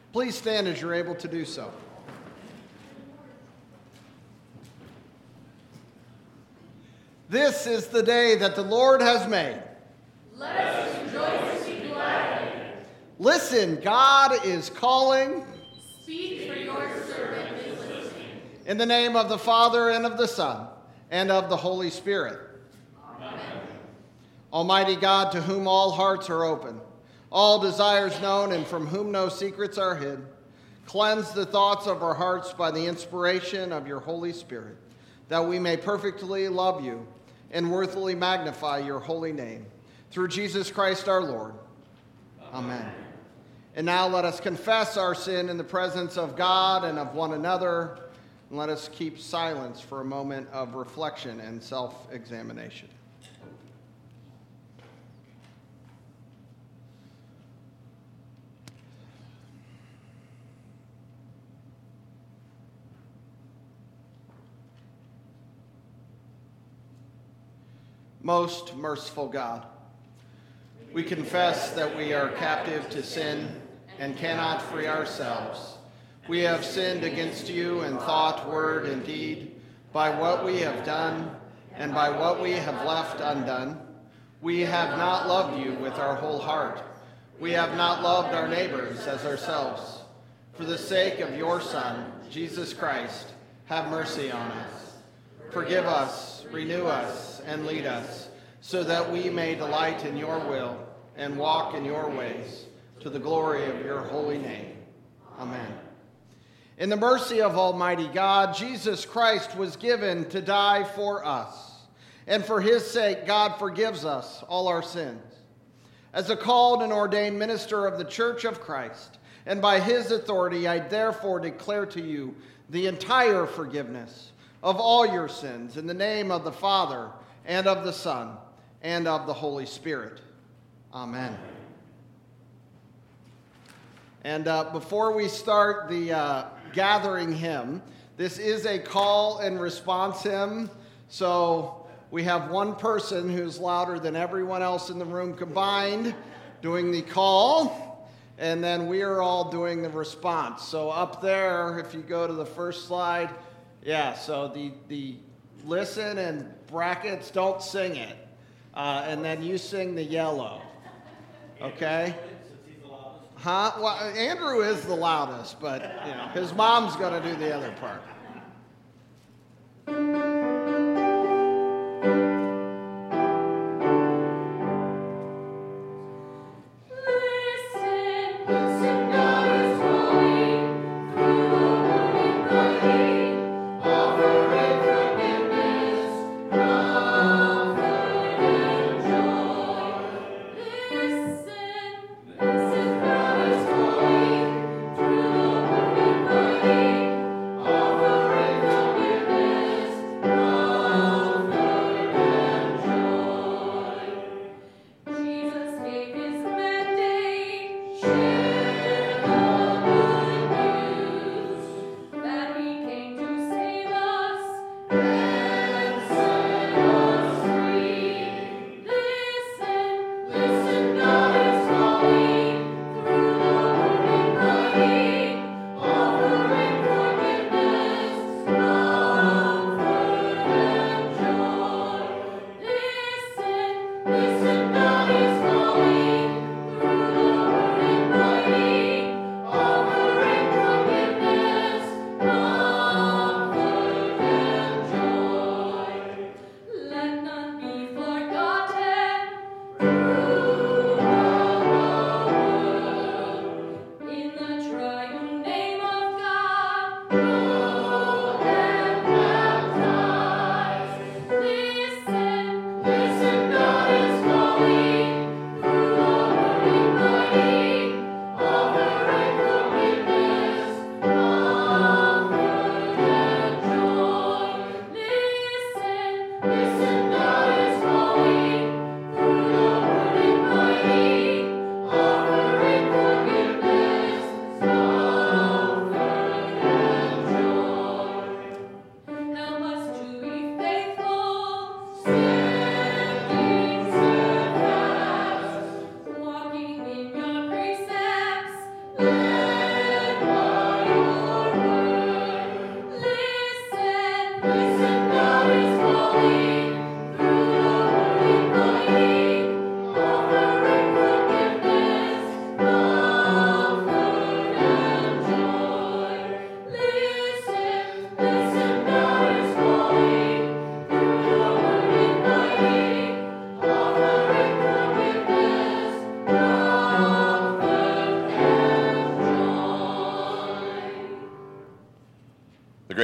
Please stand as you're able to do so. This is the day that the Lord has made. Let us rejoice and be glad in it. Listen, God is calling. Speak, for your servant is listening. In the name of the Father, and of the Son, and of the Holy Spirit. Amen. Almighty God, to whom all hearts are open, all desires known, and from whom no secrets are hid, cleanse the thoughts of our hearts by the inspiration of your Holy Spirit, that we may perfectly love you and worthily magnify your holy name. Through Jesus Christ our Lord. Amen. And now let us confess our sin in the presence of God and of one another, and let us keep silence for a moment of reflection and self-examination. Most merciful God, we confess that we are captive to sin and cannot free ourselves. We have sinned against you in thought, word, and deed, by what we have done and by what we have left undone. We have not loved you with our whole heart. We have not loved our neighbors as ourselves. For the sake of your Son, Jesus Christ, have mercy on us. Forgive us, renew us, and lead us, so that we may delight in your will and walk in your ways, to the glory of your holy name. Amen. In the mercy of Almighty God, Jesus Christ was given to die for us, and for his sake, God forgives us all our sins. As a called and ordained minister of the Church of Christ, and by his authority, I therefore declare to you the entire forgiveness of all your sins, in the name of the Father, and of the Son, and of the Holy Spirit. Amen. And before we start the gathering hymn, this is a call and response hymn, so we have one person who's louder than everyone else in the room combined doing the call, and then we are all doing the response. So up there, if you go to the first slide, yeah, so the listen and brackets, don't sing it. And then you sing the yellow. Okay? Huh? Well, Andrew is the loudest, but you know, his mom's going to do the other part. Listen,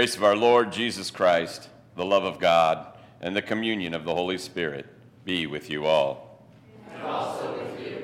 grace of our Lord Jesus Christ, the love of God, and the communion of the Holy Spirit be with you all. And also with you.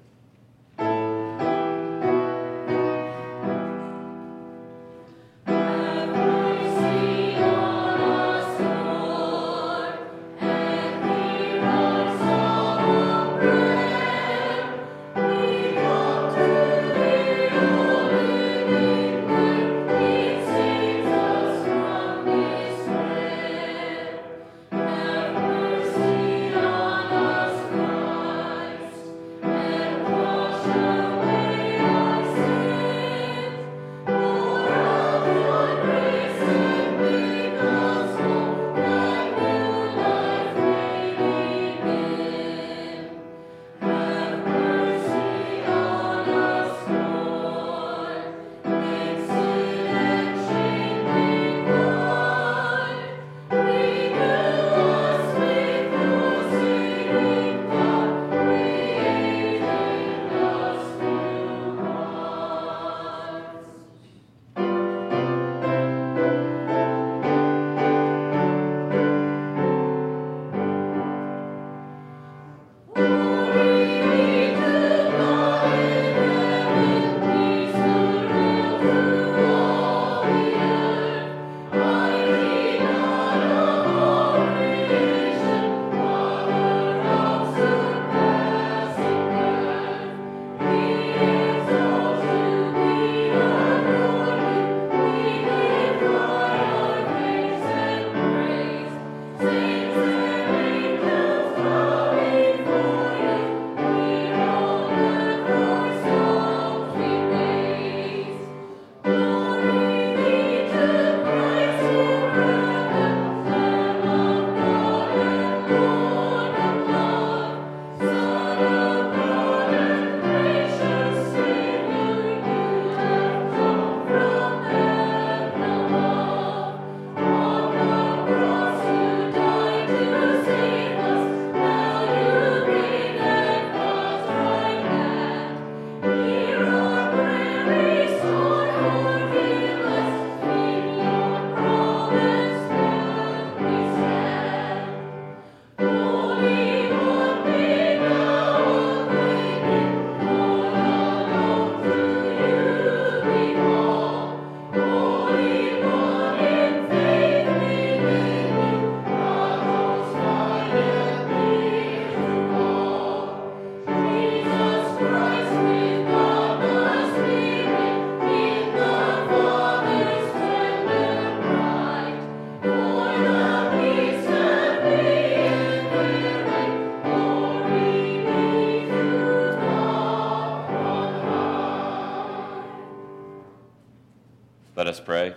Let us pray.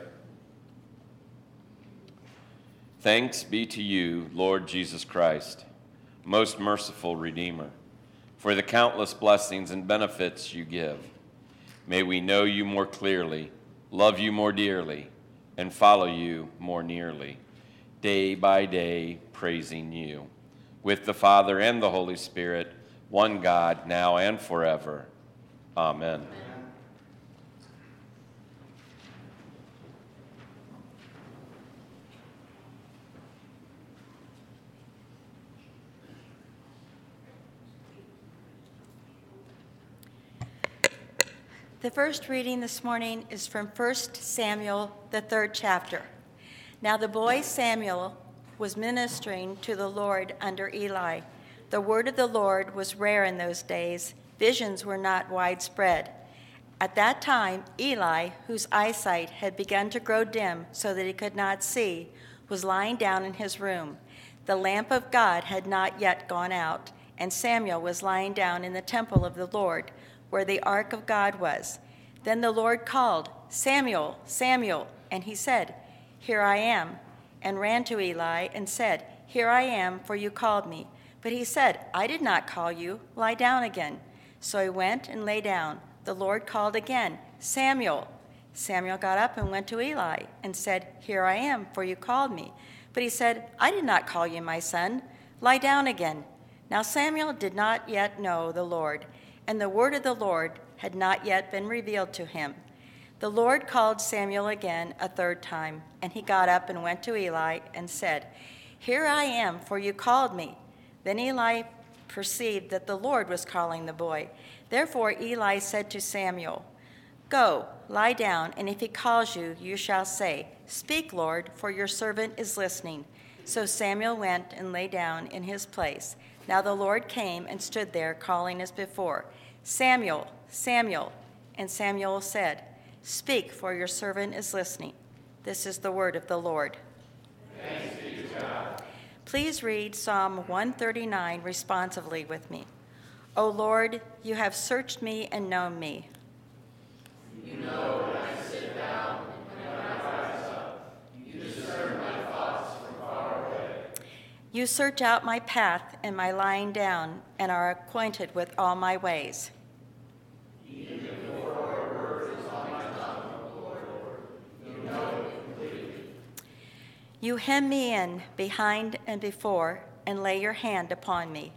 Thanks be to you, Lord Jesus Christ, most merciful Redeemer, for the countless blessings and benefits you give. May we know you more clearly, love you more dearly, and follow you more nearly, day by day praising you, with the Father and the Holy Spirit, one God, now and forever. Amen. The first reading this morning is from 1 Samuel, the 3rd chapter. Now the boy Samuel was ministering to the Lord under Eli. The word of the Lord was rare in those days. Visions were not widespread. At that time, Eli, whose eyesight had begun to grow dim so that he could not see, was lying down in his room. The lamp of God had not yet gone out, and Samuel was lying down in the temple of the Lord, where the ark of God was. Then the Lord called, "Samuel, Samuel," and he said, "Here I am," and ran to Eli and said, "Here I am, for you called me." But he said, "I did not call you. Lie down again." So he went and lay down. The Lord called again, "Samuel." Samuel got up and went to Eli and said, "Here I am, for you called me." But he said, "I did not call you, my son. Lie down again." Now Samuel did not yet know the Lord, and the word of the Lord had not yet been revealed to him. The Lord called Samuel again a third time, and he got up and went to Eli and said, "Here I am, for you called me." Then Eli perceived that the Lord was calling the boy. Therefore Eli said to Samuel, "Go, lie down, and if he calls you, you shall say, 'Speak, Lord, for your servant is listening.'" So Samuel went and lay down in his place. Now the Lord came and stood there, calling as before, "Samuel, Samuel." And Samuel said, "Speak, for your servant is listening." This is the word of the Lord. Thanks be to God. Please read Psalm 139 responsively with me. O Lord, you have searched me and known me. You know when I sit down and when I rise up. You discern my thoughts from far away. You search out my path and my lying down, and are acquainted with all my ways. Even before a word is on my tongue, O Lord, you know it completely. You hem me in behind and before, and lay your hand upon me.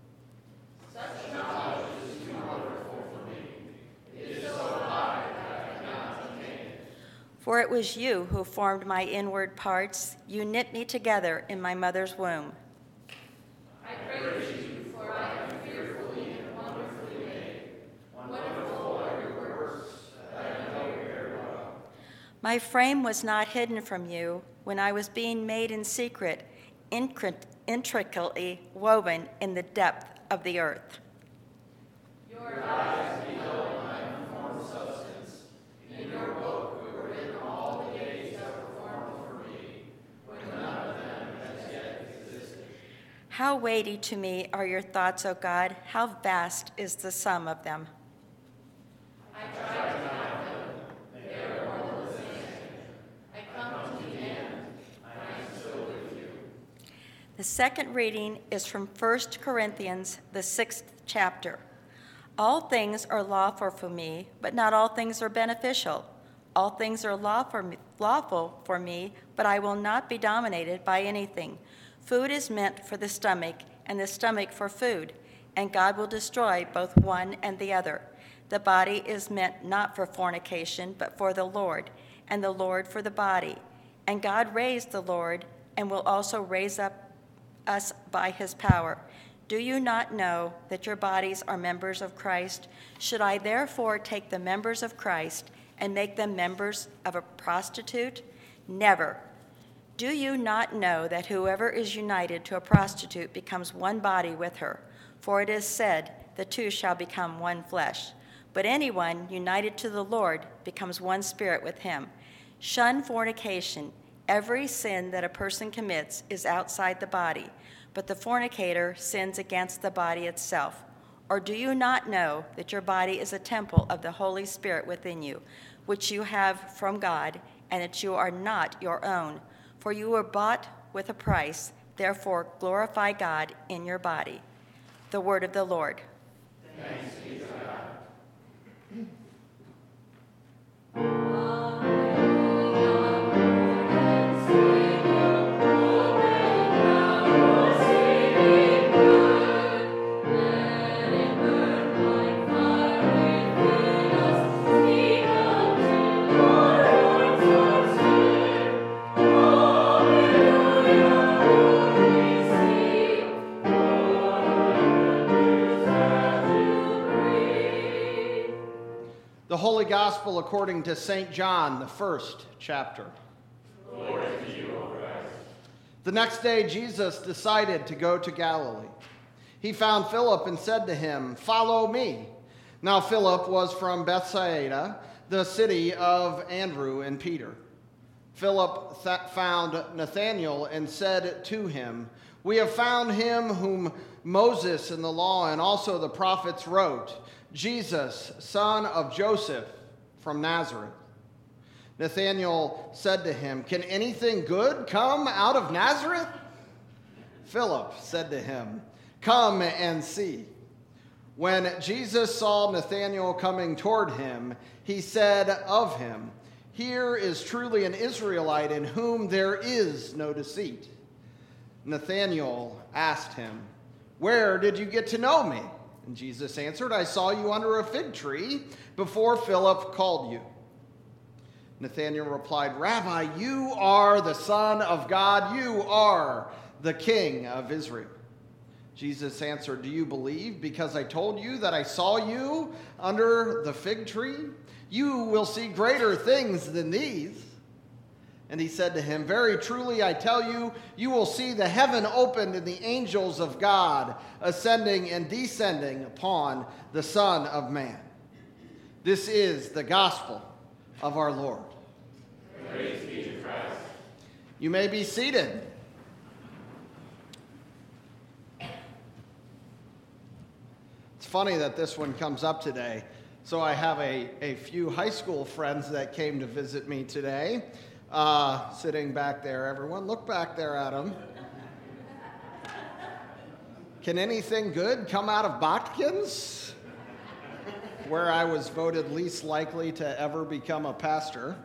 Such knowledge is too wonderful for me. It is so high that I cannot attain it. For it was you who formed my inward parts. You knit me together in my mother's womb. I praise you, for I am fearfully and wonderfully made. Wonderful are your works that I know very well. My frame was not hidden from you when I was being made in secret, intricately woven in the depth of the earth. Your eyes behold my unformed substance. In your book were written all the days that were formed for me, when none of them has yet existed. How weighty to me are your thoughts, O God! How vast is the sum of them! I try to count them, they are more than the sand. I come to the end, I am still with you. The second reading is from 1 Corinthians, the 6th chapter. All things are lawful for me, but not all things are beneficial. All things are lawful for me, but I will not be dominated by anything. Food is meant for the stomach, and the stomach for food, and God will destroy both one and the other. The body is meant not for fornication, but for the Lord, and the Lord for the body. And God raised the Lord, and will also raise up us by his power. Do you not know that your bodies are members of Christ? Should I therefore take the members of Christ and make them members of a prostitute? Never. Do you not know that whoever is united to a prostitute becomes one body with her? For it is said, the two shall become one flesh. But anyone united to the Lord becomes one spirit with him. Shun fornication. Every sin that a person commits is outside the body, but the fornicator sins against the body itself. Or do you not know that your body is a temple of the Holy Spirit within you, which you have from God, and that you are not your own? For you were bought with a price, therefore glorify God in your body. The word of the Lord. Thanks be to God. The Holy Gospel according to St. John, the 1st chapter. Glory to you, O Christ. The next day, Jesus decided to go to Galilee. He found Philip and said to him, "Follow me." Now Philip was from Bethsaida, the city of Andrew and Peter. Philip found Nathanael and said to him, "We have found him whom Moses in the law and also the prophets wrote, Jesus, son of Joseph from Nazareth." Nathanael said to him, "Can anything good come out of Nazareth?" Philip said to him, "Come and see." When Jesus saw Nathanael coming toward him, he said of him, "Here is truly an Israelite in whom there is no deceit." Nathanael asked him, "Where did you get to know me?" And Jesus answered, "I saw you under a fig tree before Philip called you." Nathanael replied, Rabbi, you are the Son of God. You are the King of Israel. Jesus answered, do you believe because I told you that I saw you under the fig tree? You will see greater things than these. And he said to him, very truly I tell you, you will see the heaven opened and the angels of God ascending and descending upon the Son of Man. This is the gospel of our Lord. Praise be to Christ. You may be seated. It's funny that this one comes up today. So I have a few high school friends that came to visit me today. Sitting back there, everyone. Look back there at them. Can anything good come out of Botkins? Where I was voted least likely to ever become a pastor.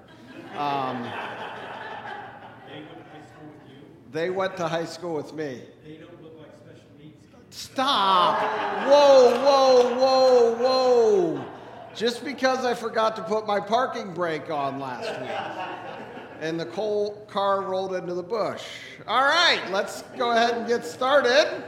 They went to high school with me. They don't look like special needs kids. Stop! Whoa, whoa, whoa, whoa! Just because I forgot to put my parking brake on last week. And the car rolled into the bush. All right, let's go ahead and get started.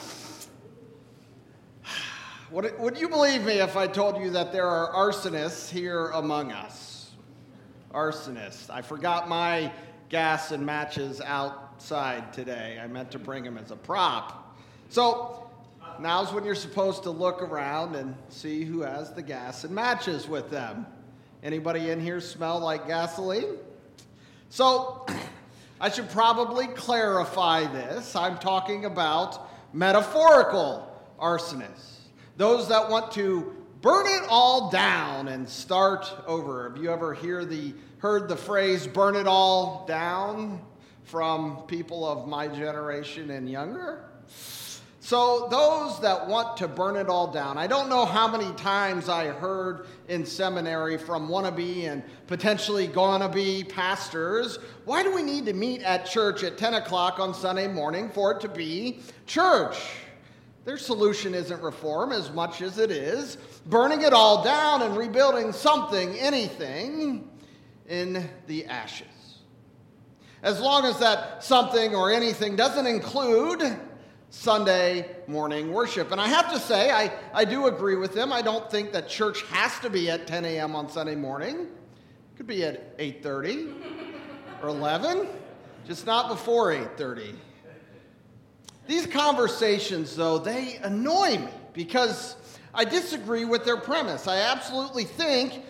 Would you believe me if I told you that there are arsonists here among us? Arsonists. I forgot my gas and matches outside today. I meant to bring them as a prop. So now's when you're supposed to look around and see who has the gas and matches with them. Anybody in here smell like gasoline? So, I should probably clarify this. I'm talking about metaphorical arsonists. Those that want to burn it all down and start over. Have you ever heard the phrase, burn it all down, from people of my generation and younger? So those that want to burn it all down, I don't know how many times I heard in seminary from wannabe and potentially gonna-be pastors, why do we need to meet at church at 10 o'clock on Sunday morning for it to be church? Their solution isn't reform as much as it is burning it all down and rebuilding something, anything, in the ashes. As long as that something or anything doesn't include Sunday morning worship. And I have to say, I do agree with them. I don't think that church has to be at 10 a.m. on Sunday morning. It could be at 8:30 or 11, just not before 8:30. These conversations, though, they annoy me because I disagree with their premise. I absolutely think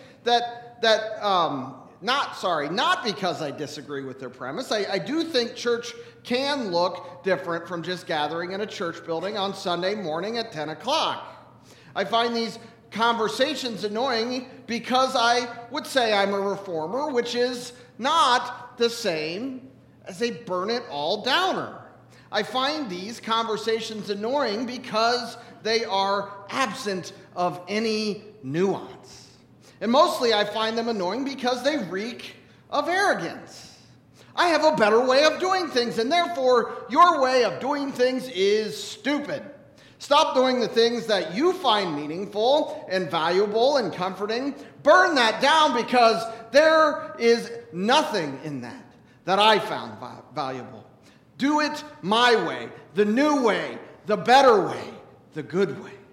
not because I disagree with their premise. I do think church can look different from just gathering in a church building on Sunday morning at 10 o'clock. I find these conversations annoying because I would say I'm a reformer, which is not the same as a burn it all downer. I find these conversations annoying because they are absent of any nuance. And mostly I find them annoying because they reek of arrogance. I have a better way of doing things, and therefore your way of doing things is stupid. Stop doing the things that you find meaningful and valuable and comforting. Burn that down because there is nothing in that I found valuable. Do it my way, the new way, the better way, the good way.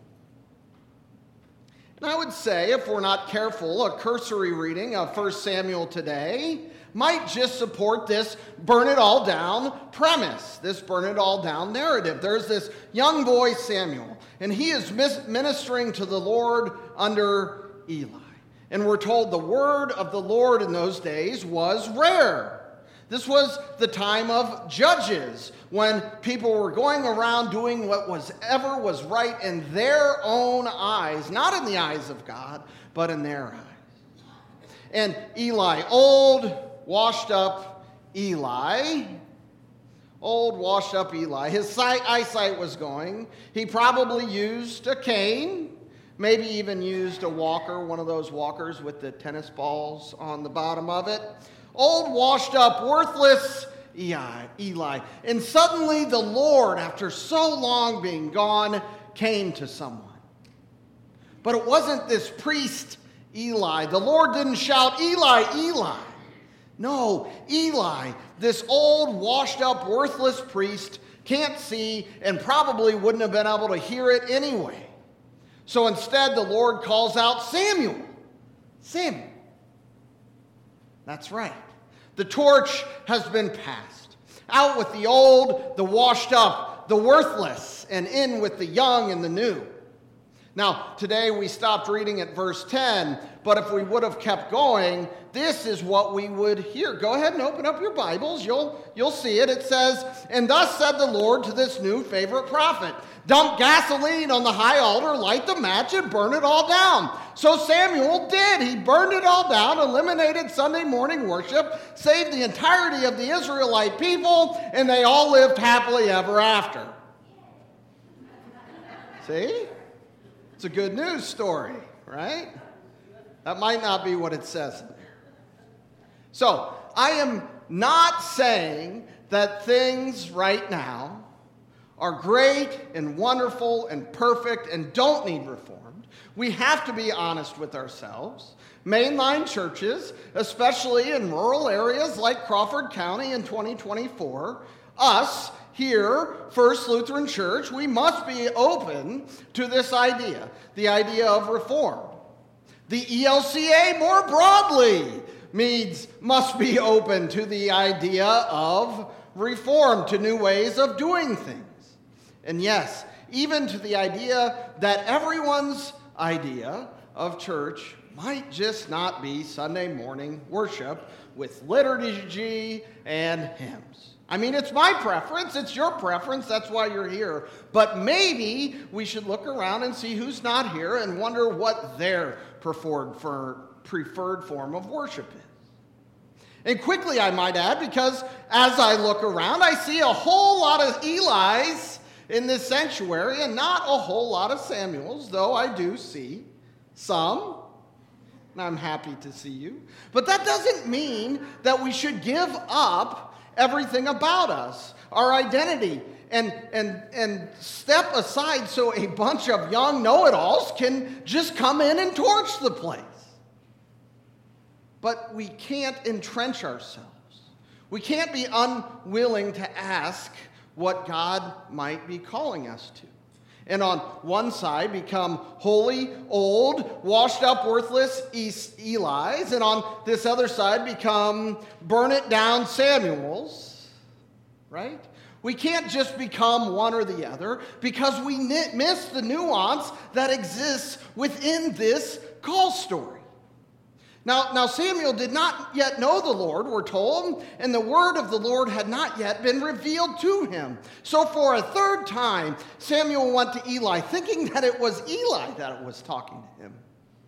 And I would say, if we're not careful, a cursory reading of 1 Samuel today might just support this burn it all down premise, this burn it all down narrative. There's this young boy, Samuel, and he is ministering to the Lord under Eli. And we're told the word of the Lord in those days was rare. This was the time of judges, when people were going around doing whatever was right in their own eyes, not in the eyes of God, but in their eyes. And Eli, old, washed-up Eli, his eyesight was going. He probably used a cane, maybe even used a walker, one of those walkers with the tennis balls on the bottom of it. Old, washed-up, worthless Eli. And suddenly the Lord, after so long being gone, came to someone. But it wasn't this priest Eli. The Lord didn't shout, Eli, Eli. No, Eli, this old, washed-up, worthless priest, can't see and probably wouldn't have been able to hear it anyway. So instead, the Lord calls out Samuel. Samuel. That's right. The torch has been passed. Out with the old, the washed up, the worthless, and in with the young and the new. Now, today we stopped reading at verse 10, but if we would have kept going, this is what we would hear. Go ahead and open up your Bibles. You'll see it. It says, "And thus said the Lord to this new favorite prophet, dump gasoline on the high altar, light the match, and burn it all down." So Samuel did. He burned it all down, eliminated Sunday morning worship, saved the entirety of the Israelite people, and they all lived happily ever after. See? It's a good news story, right? That might not be what it says in there. So, I am not saying that things right now are great and wonderful and perfect and don't need reformed. We have to be honest with ourselves. Mainline churches, especially in rural areas like Crawford County in 2024, us here, First Lutheran Church, we must be open to this idea, the idea of reform. The ELCA more broadly must be open to the idea of reform, to new ways of doing things. And yes, even to the idea that everyone's idea of church might just not be Sunday morning worship with liturgy and hymns. I mean, it's my preference, it's your preference, that's why you're here. But maybe we should look around and see who's not here and wonder what their preferred form of worship is. And quickly, I might add, because as I look around, I see a whole lot of Elis in this sanctuary and not a whole lot of Samuels, though I do see some. And I'm happy to see you. But that doesn't mean that we should give up everything about us, our identity, and step aside so a bunch of young know-it-alls can just come in and torch the place. But we can't entrench ourselves. We can't be unwilling to ask what God might be calling us to. And on one side become holy, old, washed up, worthless Elis, and on this other side become burn it down Samuels, right? We can't just become one or the other because we miss the nuance that exists within this call story. Now Samuel did not yet know the Lord, we're told, and the word of the Lord had not yet been revealed to him. So for a third time, Samuel went to Eli, thinking that it was Eli that was talking to him.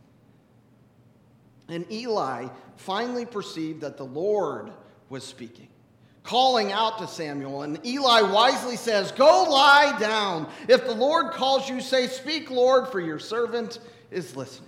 And Eli finally perceived that the Lord was speaking, calling out to Samuel. And Eli wisely says, "Go lie down. If the Lord calls you, say, 'Speak, Lord, for your servant is listening.'"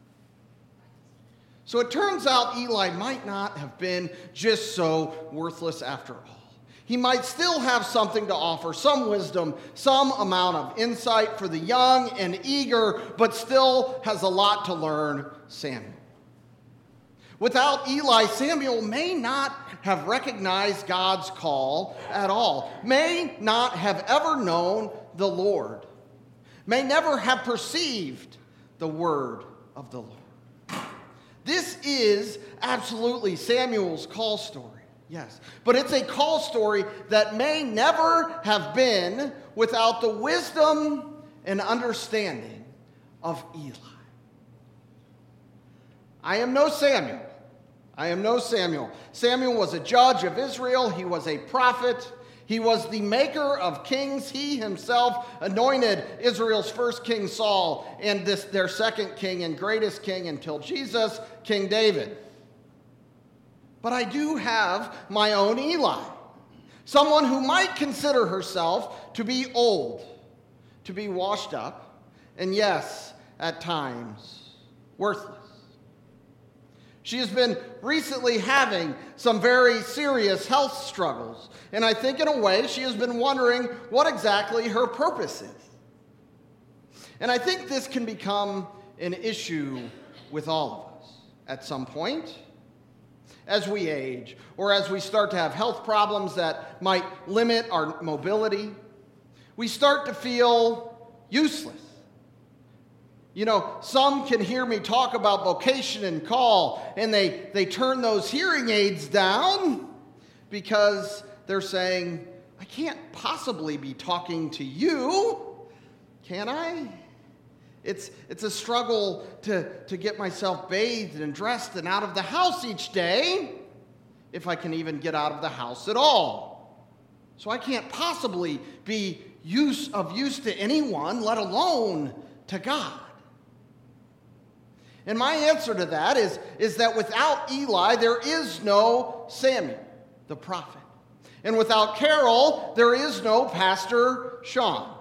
So it turns out Eli might not have been just so worthless after all. He might still have something to offer, some wisdom, some amount of insight for the young and eager, but still has a lot to learn Samuel. Without Eli, Samuel may not have recognized God's call at all, may not have ever known the Lord, may never have perceived the word of the Lord. This is absolutely Samuel's call story, yes. But it's a call story that may never have been without the wisdom and understanding of Eli. I am no Samuel. Samuel was a judge of Israel. He was a prophet. He was the maker of kings. He himself anointed Israel's first king, Saul, and their second king and greatest king until Jesus, King David. But I do have my own Eli, someone who might consider herself to be old, to be washed up, and yes, at times, worthless. She has been recently having some very serious health struggles, and I think in a way she has been wondering what exactly her purpose is. And I think this can become an issue with all of us at some point. As we age, or as we start to have health problems that might limit our mobility, we start to feel useless. You know, some can hear me talk about vocation and call, and they turn those hearing aids down because they're saying, I can't possibly be talking to you, can I? It's a struggle to get myself bathed and dressed and out of the house each day, if I can even get out of the house at all. So I can't possibly be of use to anyone, let alone to God. And my answer to that is that without Eli, there is no Samuel, the prophet. And without Carol, there is no Pastor Sean.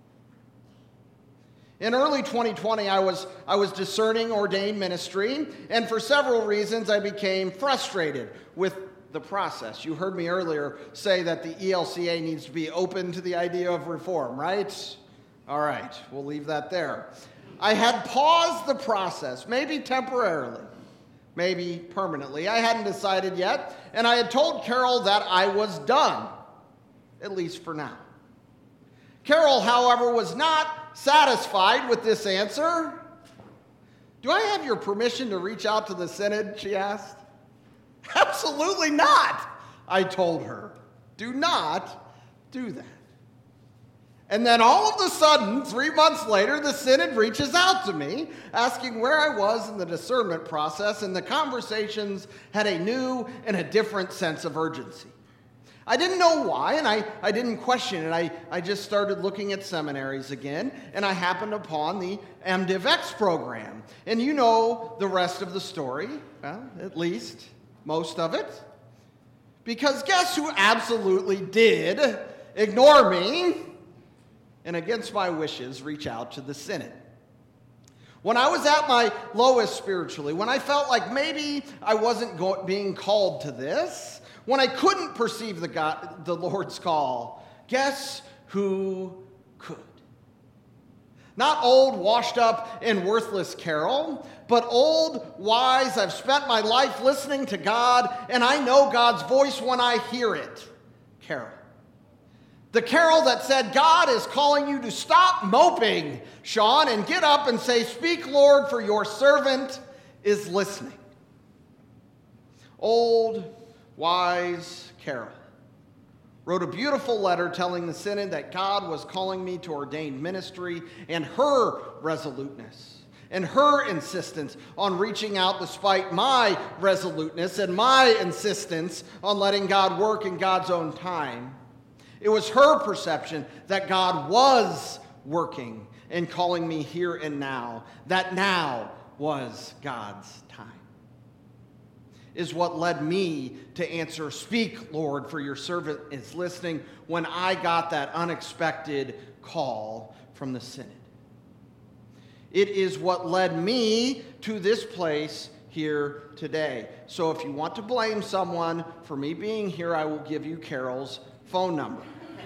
In early 2020, I was discerning ordained ministry, and for several reasons, I became frustrated with the process. You heard me earlier say that the ELCA needs to be open to the idea of reform, right? All right, we'll leave that there. I had paused the process, maybe temporarily, maybe permanently. I hadn't decided yet, and I had told Carol that I was done, at least for now. Carol, however, was not satisfied with this answer. Do I have your permission to reach out to the synod, she asked. Absolutely not, I told her. Do not do that. And then all of a sudden, 3 months later, the synod reaches out to me, asking where I was in the discernment process, and the conversations had a new and a different sense of urgency. I didn't know why, and I didn't question it. I just started looking at seminaries again, and I happened upon the MDivX program. And you know the rest of the story, well, at least most of it. Because guess who absolutely did ignore me and against my wishes reach out to the synod? When I was at my lowest spiritually, when I felt like maybe I wasn't being called to this, when I couldn't perceive the Lord's call, guess who could? Not old, washed up, and worthless Carol, but old, wise, I've spent my life listening to God, and I know God's voice when I hear it, Carol. The Carol that said, God is calling you to stop moping, Sean, and get up and say, speak, Lord, for your servant is listening. Old, wise Carol wrote a beautiful letter telling the synod that God was calling me to ordained ministry, and her resoluteness and her insistence on reaching out despite my resoluteness and my insistence on letting God work in God's own time. It was her perception that God was working and calling me here and now, that now was God's time, is what led me to answer, speak, Lord, for your servant is listening, when I got that unexpected call from the synod. It is what led me to this place here today. So if you want to blame someone for me being here, I will give you Carol's phone number.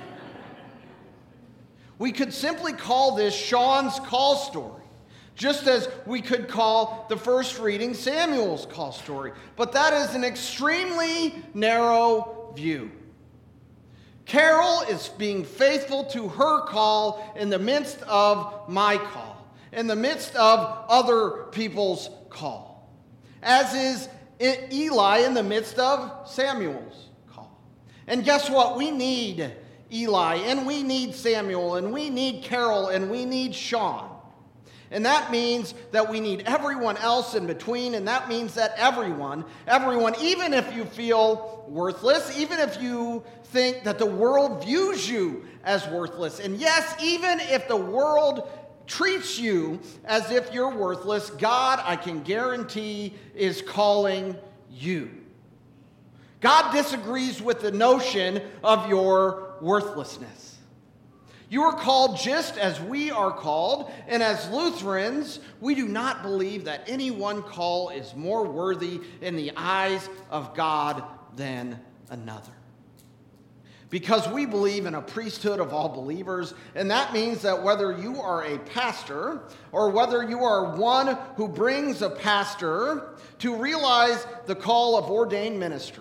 We could simply call this Sean's call story, just as we could call the first reading Samuel's call story. But that is an extremely narrow view. Carol is being faithful to her call in the midst of my call, in the midst of other people's call, as is Eli in the midst of Samuel's call. And guess what? We need Eli, and we need Samuel, and we need Carol, and we need Sean. And that means that we need everyone else in between, and that means that everyone, even if you feel worthless, even if you think that the world views you as worthless, and yes, even if the world treats you as if you're worthless, God, I can guarantee, is calling you. God disagrees with the notion of your worthlessness. You are called just as we are called, and as Lutherans, we do not believe that any one call is more worthy in the eyes of God than another. because we believe in a priesthood of all believers, and that means that whether you are a pastor or whether you are one who brings a pastor to realize the call of ordained ministry,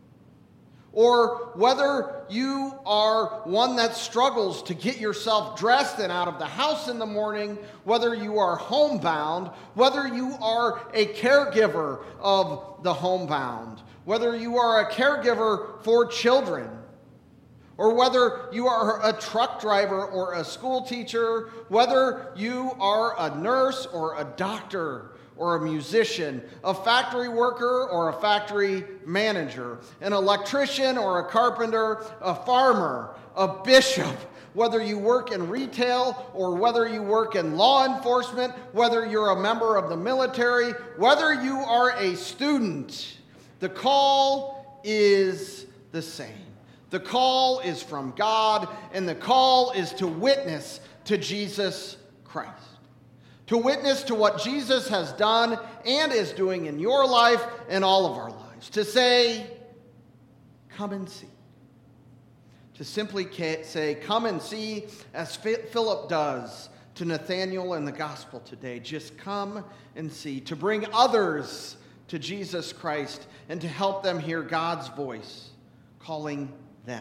or whether you are one that struggles to get yourself dressed and out of the house in the morning, whether you are homebound, whether you are a caregiver of the homebound, whether you are a caregiver for children, or whether you are a truck driver or a school teacher, whether you are a nurse or a doctor or a musician, a factory worker or a factory manager, an electrician or a carpenter, a farmer, a bishop, whether you work in retail or whether you work in law enforcement, whether you're a member of the military, whether you are a student, the call is the same. The call is from God, and the call is to witness to Jesus Christ. To witness to what Jesus has done and is doing in your life and all of our lives. To say, come and see. To simply say, come and see, as Philip does to Nathanael in the gospel today. Just come and see. To bring others to Jesus Christ and to help them hear God's voice calling them.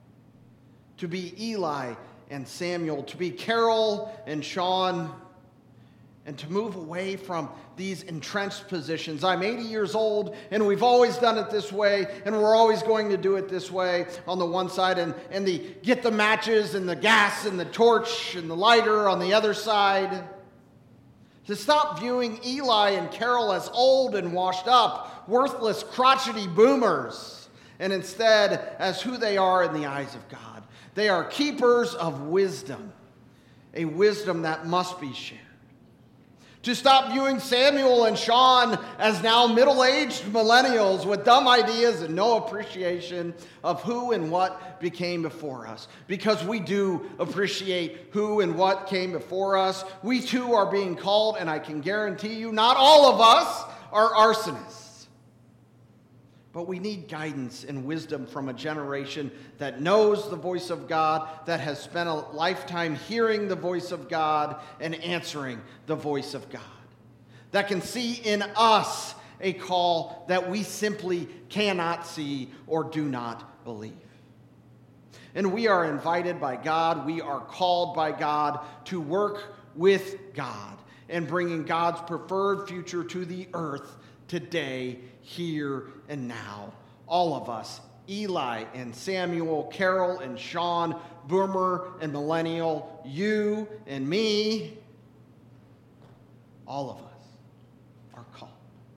To be Eli and Samuel, to be Carol and Sean, and to move away from these entrenched positions. I'm 80 years old, and we've always done it this way, and we're always going to do it this way on the one side, and the get the matches and the gas and the torch and the lighter on the other side. To stop viewing Eli and Carol as old and washed up, worthless, crotchety boomers, and instead as who they are in the eyes of God. They are keepers of wisdom, a wisdom that must be shared. To stop viewing Samuel and Sean as now middle-aged millennials with dumb ideas and no appreciation of who and what became before us. Because we do appreciate who and what came before us. We too are being called, and I can guarantee you not all of us are arsonists. But we need guidance and wisdom from a generation that knows the voice of God, that has spent a lifetime hearing the voice of God and answering the voice of God, that can see in us a call that we simply cannot see or do not believe. And we are invited by God, we are called by God to work with God and bringing God's preferred future to the earth today, here and now. All of us, Eli and Samuel, Carol and Sean, Boomer and Millennial, you and me, all of us are called.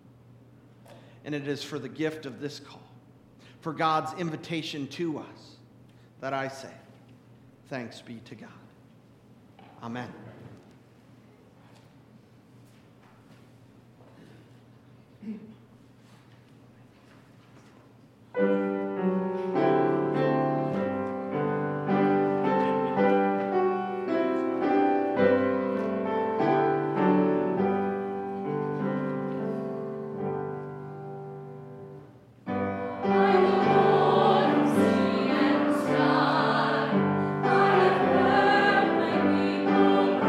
And it is for the gift of this call, for God's invitation to us, that I say, thanks be to God. Amen. I have heard my people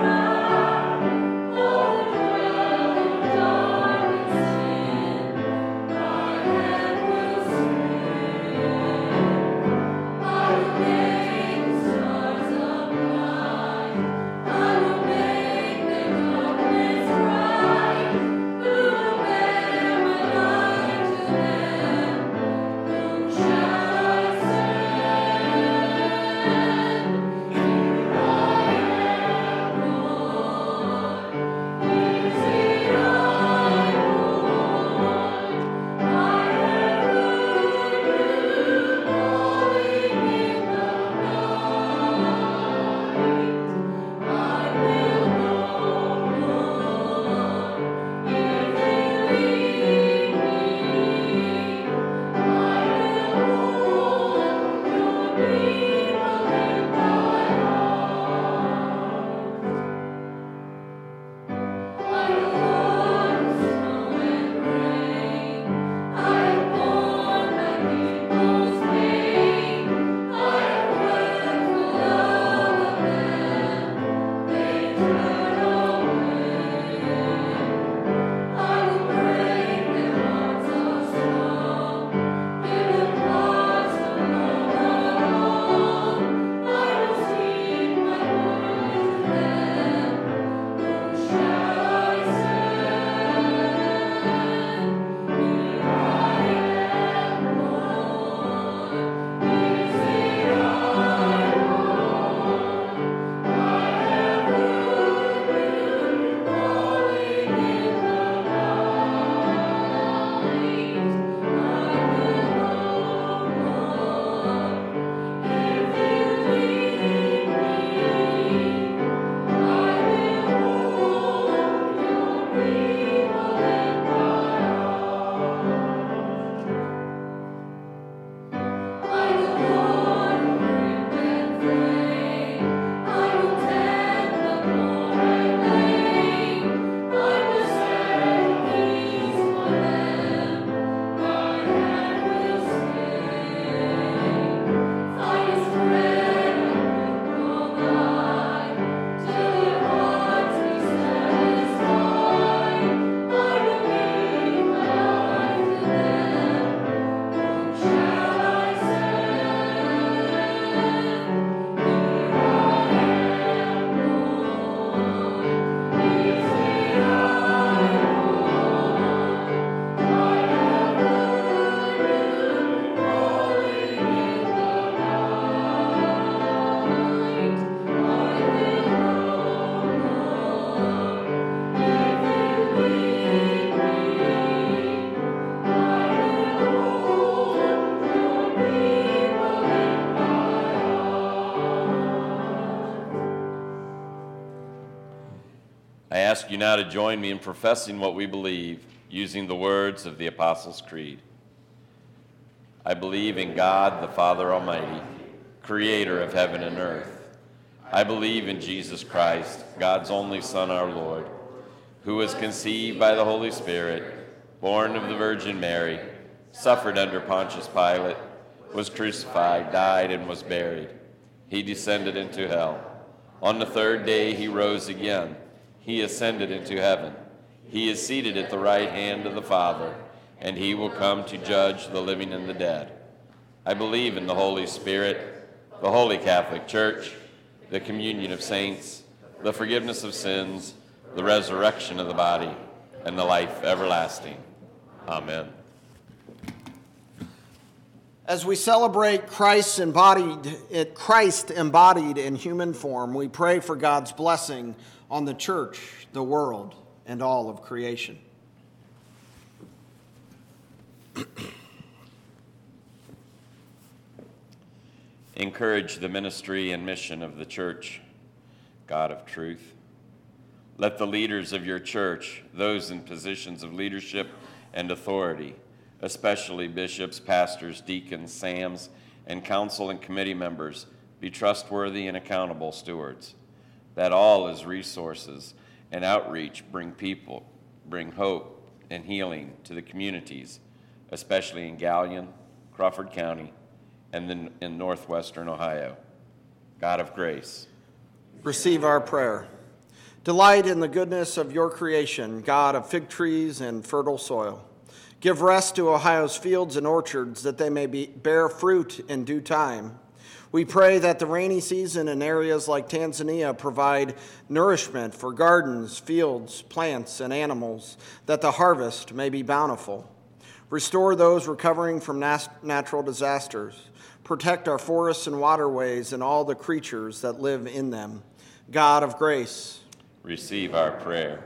I ask you now to join me in professing what we believe, using the words of the Apostles' Creed. I believe in God, the Father Almighty, creator of heaven and earth. I believe in Jesus Christ, God's only Son, our Lord, who was conceived by the Holy Spirit, born of the Virgin Mary, suffered under Pontius Pilate, was crucified, died, and was buried. He descended into hell. On the third day he rose again. He ascended into heaven. He is seated at the right hand of the Father, and he will come to judge the living and the dead. I believe in the Holy Spirit, the Holy Catholic Church, the communion of saints, the forgiveness of sins, the resurrection of the body, and the life everlasting. Amen. As we celebrate Christ embodied in human form, we pray for God's blessing on the church, the world, and all of creation. Encourage the ministry and mission of the church, God of truth. Let the leaders of your church, those in positions of leadership and authority, especially bishops, pastors, deacons, SAMs, and council and committee members, be trustworthy and accountable stewards, that all as resources and outreach bring hope and healing to the communities, especially in Galion, Crawford County, and then in northwestern Ohio. God of grace, receive our prayer. Delight in the goodness of your creation, God of fig trees and fertile soil. Give rest to Ohio's fields and orchards, that they may bear fruit in due time. We pray that the rainy season in areas like Tanzania provide nourishment for gardens, fields, plants, and animals, that the harvest may be bountiful. Restore those recovering from natural disasters. Protect our forests and waterways and all the creatures that live in them. God of grace, receive our prayer.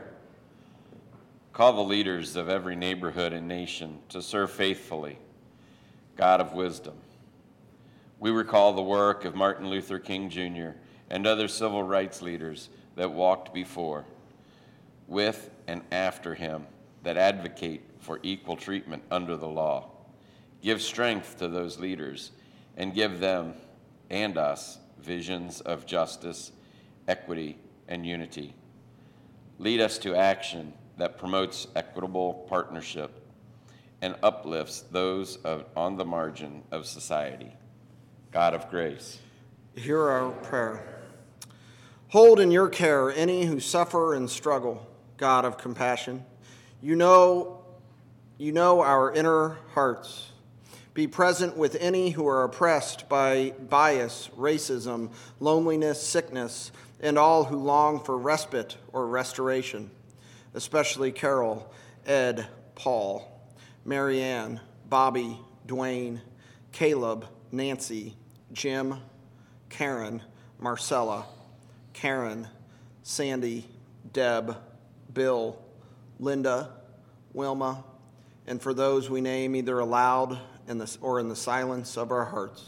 Call the leaders of every neighborhood and nation to serve faithfully. God of wisdom, we recall the work of Martin Luther King Jr. and other civil rights leaders that walked before, with and after him, that advocate for equal treatment under the law. Give strength to those leaders and give them and us visions of justice, equity, and unity. Lead us to action that promotes equitable partnership and uplifts those on the margin of society. God of grace, hear our prayer. Hold in your care any who suffer and struggle, God of compassion. You know our inner hearts. Be present with any who are oppressed by bias, racism, loneliness, sickness, and all who long for respite or restoration, especially Carol, Ed, Paul, Marianne, Bobby, Dwayne, Caleb, Nancy, Jim, Karen, Marcella, Karen, Sandy, Deb, Bill, Linda, Wilma, and for those we name either aloud or in the silence of our hearts.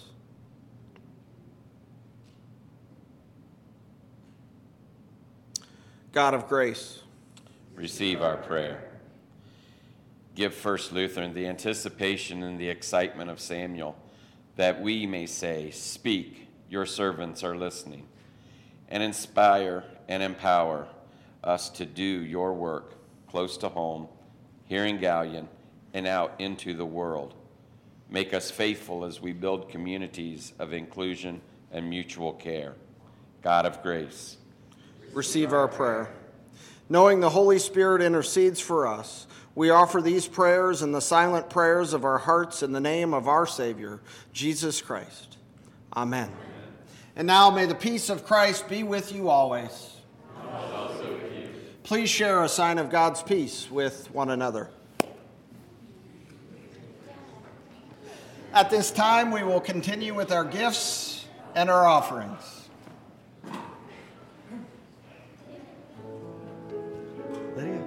God of grace, receive our prayer. Give First Lutheran the anticipation and the excitement of Samuel, that we may say, "Speak, your servants are listening," and inspire and empower us to do your work close to home, here in Galion, and out into the world. Make us faithful as we build communities of inclusion and mutual care. God of grace, receive our prayer. Knowing the Holy Spirit intercedes for us, we offer these prayers and the silent prayers of our hearts in the name of our Savior, Jesus Christ. Amen. And now may the peace of Christ be with you always. And also with you. Please share a sign of God's peace with one another. At this time, we will continue with our gifts and our offerings. Lydia.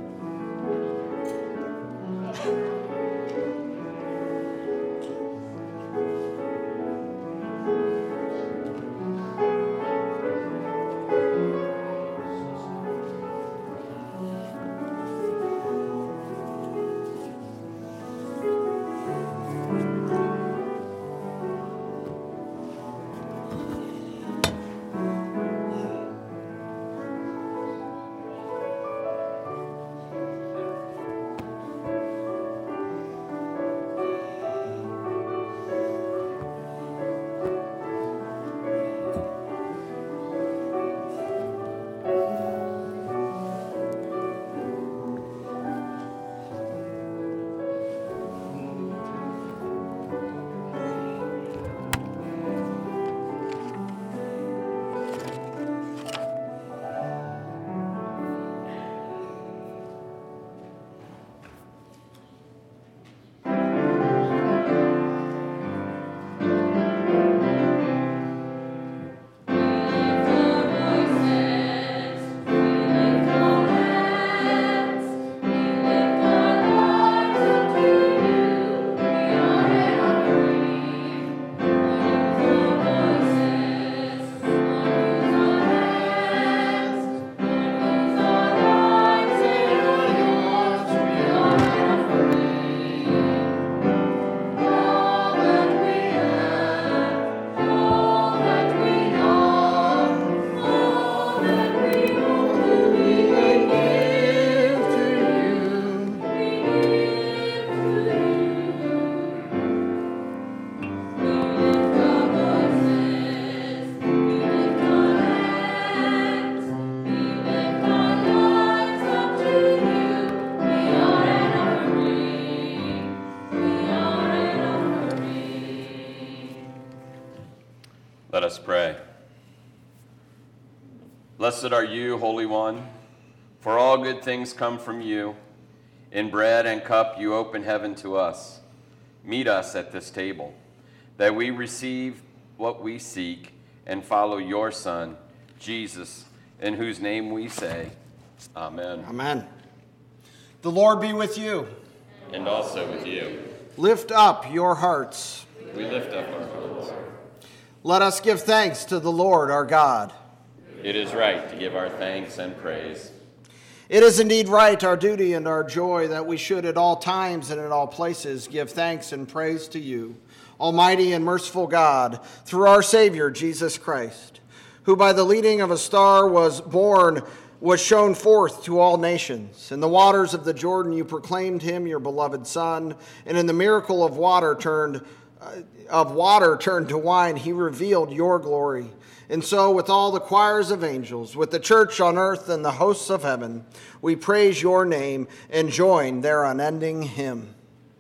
Blessed are you, Holy One, for all good things come from you. In bread and cup you open heaven to us. Meet us at this table, that we receive what we seek and follow your Son, Jesus, in whose name we say, Amen. Amen. The Lord be with you. And also with you. Lift up your hearts. We lift up our hearts. Let us give thanks to the Lord our God. It is right to give our thanks and praise. It is indeed right, our duty and our joy, that we should at all times and at all places give thanks and praise to you, Almighty and merciful God, through our Savior, Jesus Christ, who by the leading of a star was shown forth to all nations. In the waters of the Jordan you proclaimed him your beloved Son, and in the miracle of water turned to wine, he revealed your glory. And so with all the choirs of angels, with the church on earth and the hosts of heaven, we praise your name and join their unending hymn.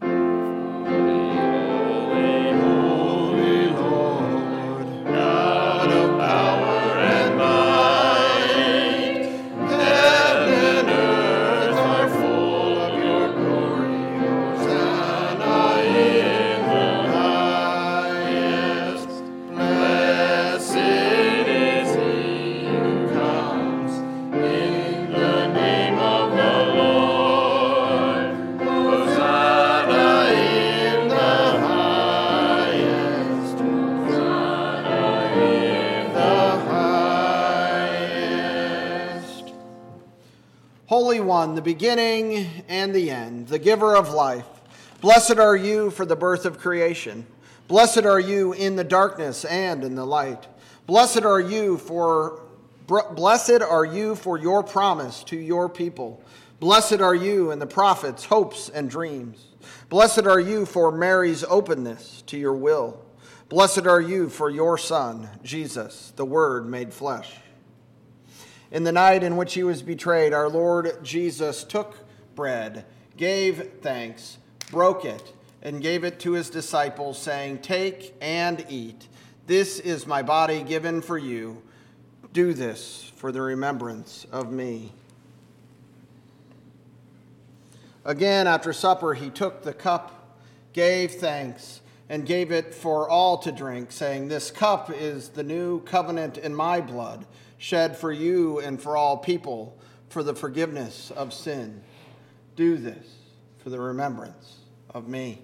Holy One, the beginning and the end, the giver of life, blessed are you for the birth of creation. Blessed are you in the darkness and in the light. Blessed are you for your promise to your people. Blessed are you in the prophets' hopes and dreams. Blessed are you for Mary's openness to your will. Blessed are you for your Son, Jesus, the Word made flesh. In the night in which he was betrayed, our Lord Jesus took bread, gave thanks, broke it, and gave it to his disciples, saying, "Take and eat. This is my body given for you. Do this for the remembrance of me." Again, after supper, he took the cup, gave thanks, and gave it for all to drink, saying, "This cup is the new covenant in my blood, shed for you and for all people for the forgiveness of sin. Do this for the remembrance of me."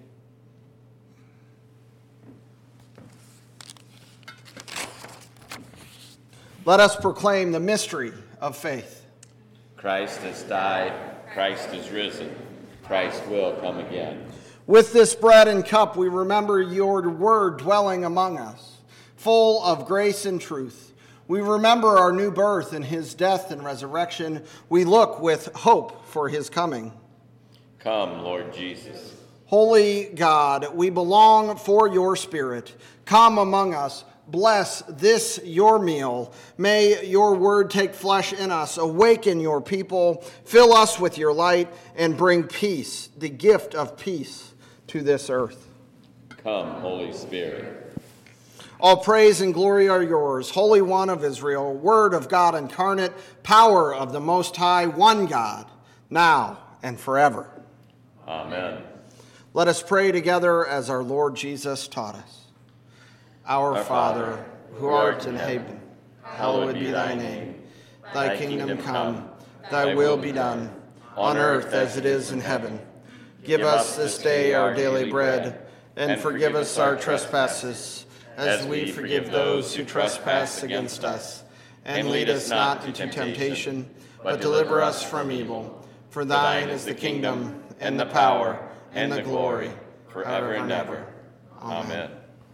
Let us proclaim the mystery of faith. Christ has died, Christ is risen, Christ will come again. With this bread and cup, we remember your word dwelling among us, full of grace and truth. We remember our new birth and his death and resurrection. We look with hope for his coming. Come, Lord Jesus. Holy God, we belong for your Spirit. Come among us. Bless this your meal. May your word take flesh in us. Awaken your people. Fill us with your light and bring peace, the gift of peace, to this earth. Come, Holy Spirit. All praise and glory are yours, Holy One of Israel, Word of God incarnate, power of the Most High, one God, now and forever. Amen. Let us pray together as our Lord Jesus taught us. Our Father, who art in heaven, hallowed be thy name. Thy kingdom come, thy will be done, on earth as it is in heaven. Give us this day our daily bread, and forgive us our trespasses, as we forgive those who trespass against us. And lead us not into temptation, but deliver us from evil. For thine is the kingdom, and the power, and the glory, forever and ever. Amen.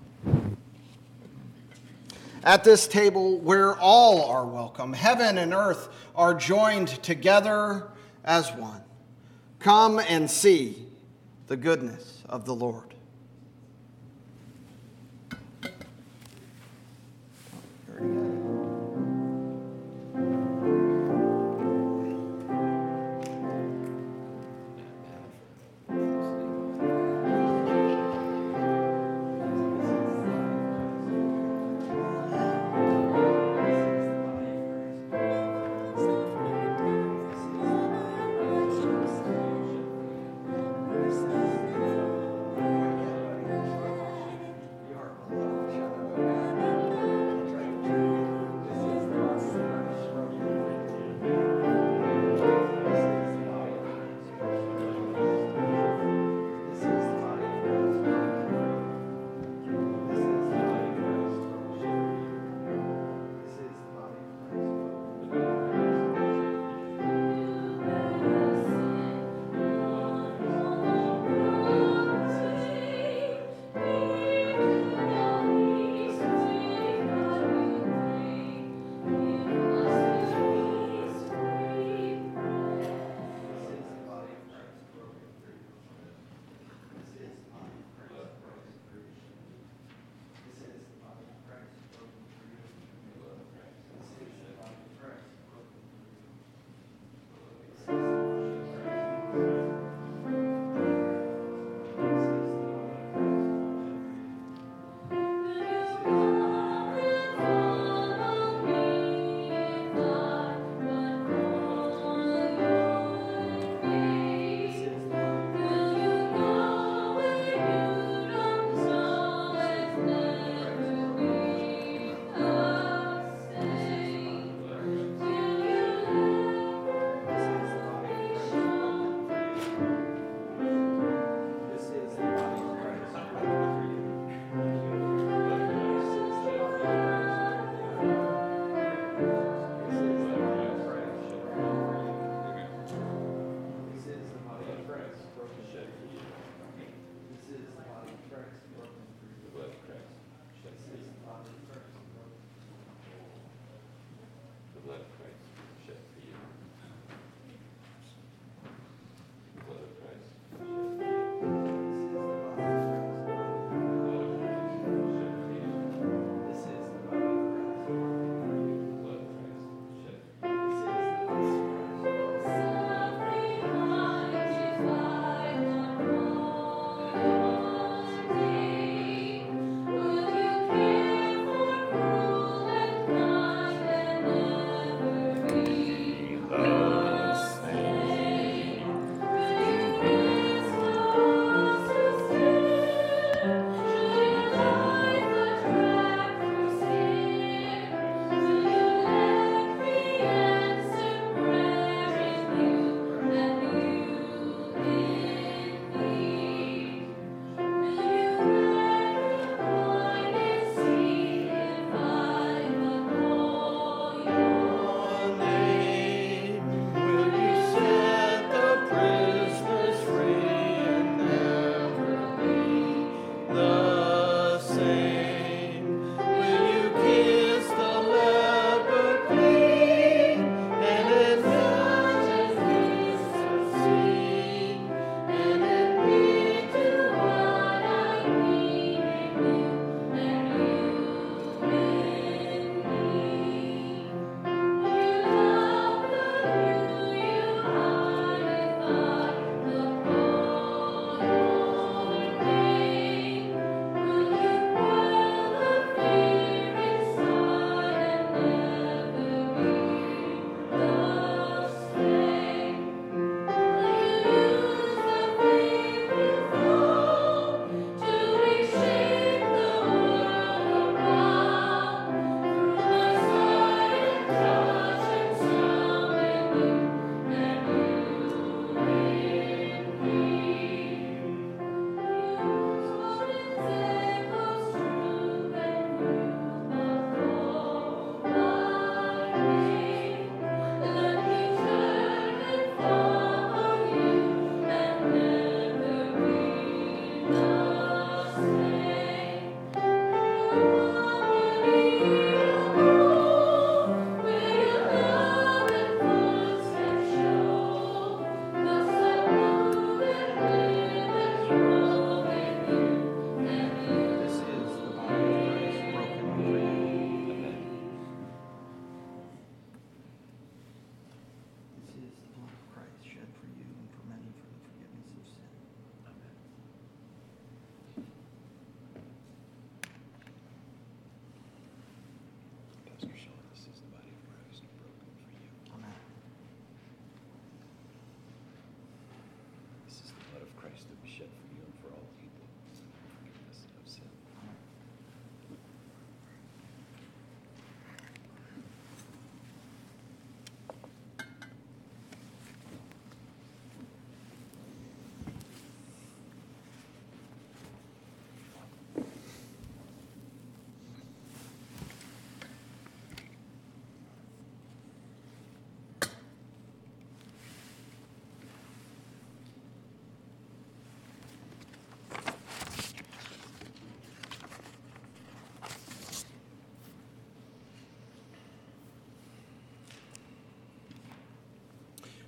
At this table where all are welcome, heaven and earth are joined together as one. Come and see the goodness of the Lord.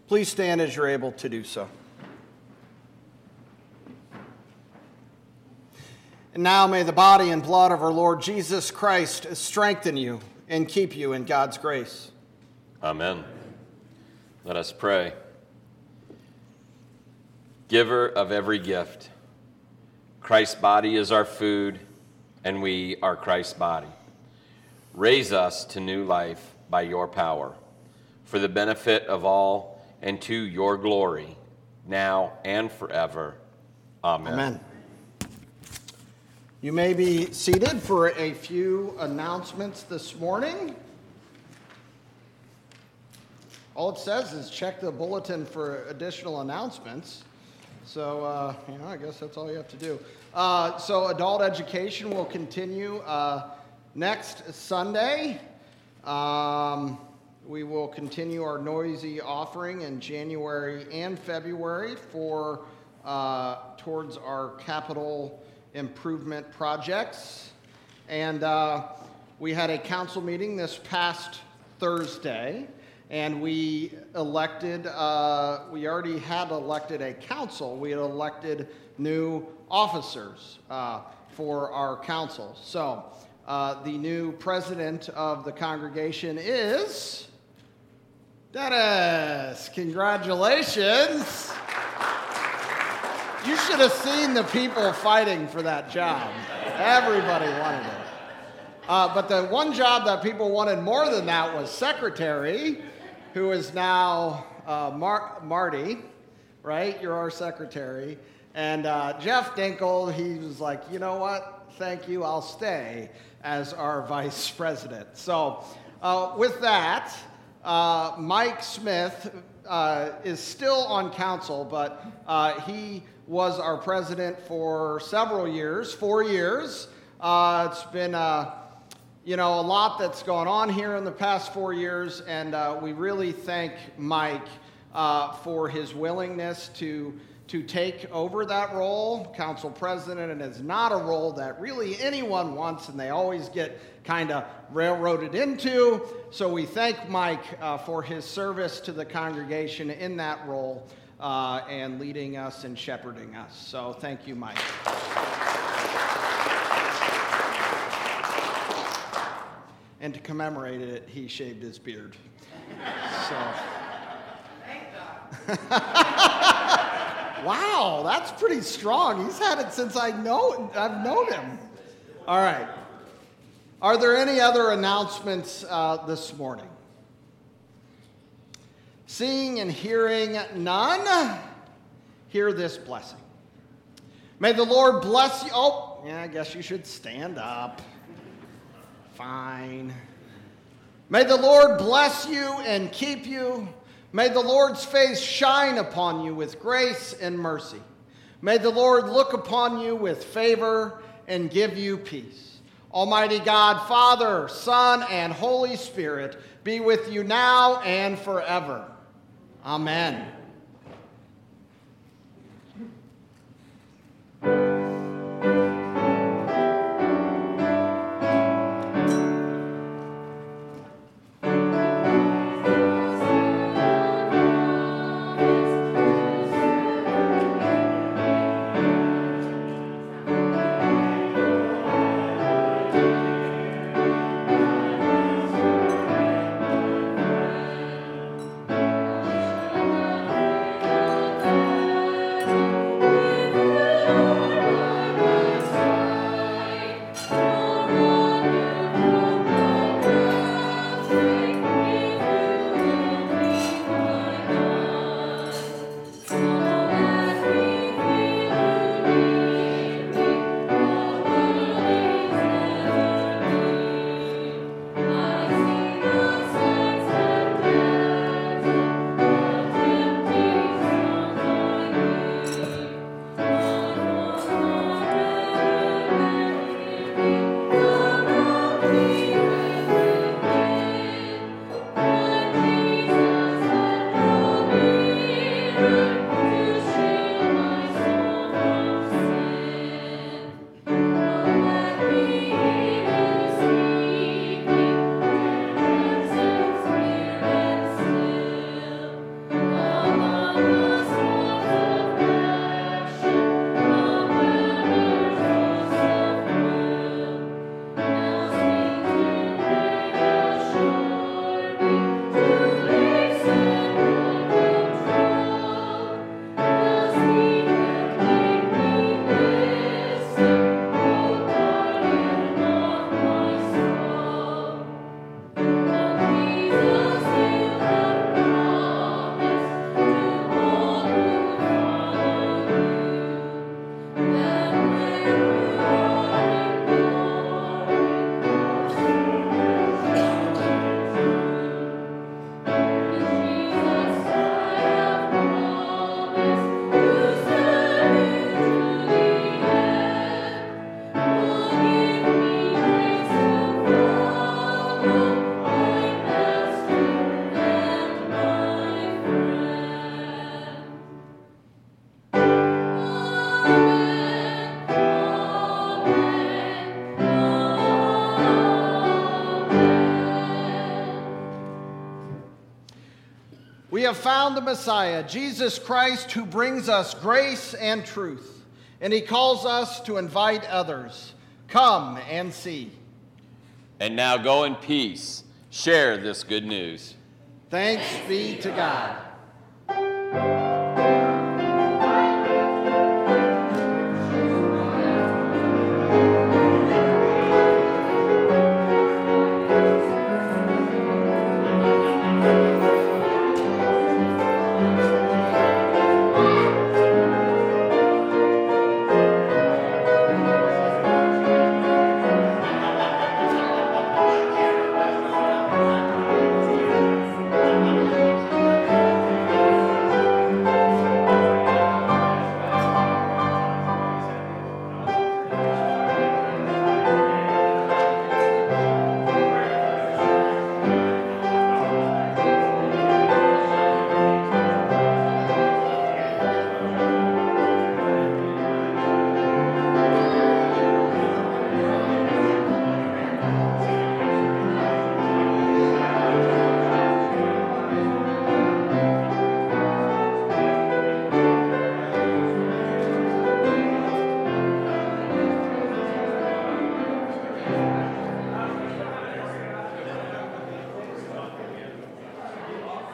Please stand as you're able to do so. And now may the body and blood of our Lord Jesus Christ strengthen you and keep you in God's grace. Amen. Let us pray. Giver of every gift, Christ's body is our food, and we are Christ's body. Raise us to new life by your power, for the benefit of all and to your glory, now and forever. Amen. Amen. You may be seated for a few announcements this morning. All it says is check the bulletin for additional announcements. So, I guess that's all you have to do. So adult education will continue next Sunday. We will continue our noisy offering in January and February for towards our capital improvement projects. And we had a council meeting this past Thursday, and we elected, we already had elected a council. We had elected new officers for our council. So the new president of the congregation is Dennis. Congratulations. You should have seen the people fighting for that job. Everybody wanted it. But the one job that people wanted more than that was secretary, who is now Marty, right? You're our secretary. And Jeff Dinkel, he was like, you know what? Thank you. I'll stay as our vice president. So with that, Mike Smith is still on council, but he was our president for several years, 4 years. It's been, a lot that's gone on here in the past 4 years, and we really thank Mike for his willingness to take over that role, council president, and it's not a role that really anyone wants, and they always get kind of railroaded into. So we thank Mike for his service to the congregation in that role and leading us and shepherding us. So thank you, Mike. And to commemorate it, he shaved his beard. So. Wow, that's pretty strong. He's had it since I've known him. All right. Are there any other announcements this morning? Seeing and hearing none, hear this blessing. May the Lord bless you. Oh, yeah, I guess you should stand up. Fine. May the Lord bless you and keep you. May the Lord's face shine upon you with grace and mercy. May the Lord look upon you with favor and give you peace. Almighty God, Father, Son, and Holy Spirit, be with you now and forever. Amen. We have found the Messiah, Jesus Christ, who brings us grace and truth, and he calls us to invite others. Come and see. And now go in peace. Share this good news. Thanks be to God.